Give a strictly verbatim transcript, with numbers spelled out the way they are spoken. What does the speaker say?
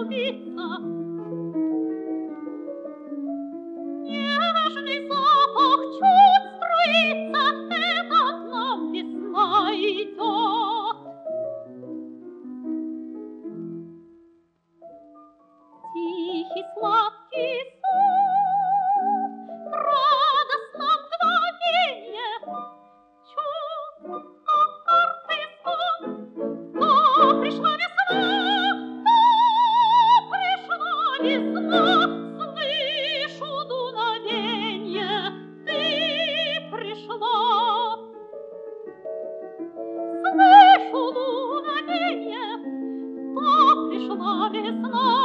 влюбиться. Нежный запах чуть струится, это к нам весна идет. Тихий сладкий сон, радостно мгновенье, чуть как карты сон. То пришла весна, то пришла весна, слышу дуновенье, ты пришла. Слышу дуновенье, то пришла весна.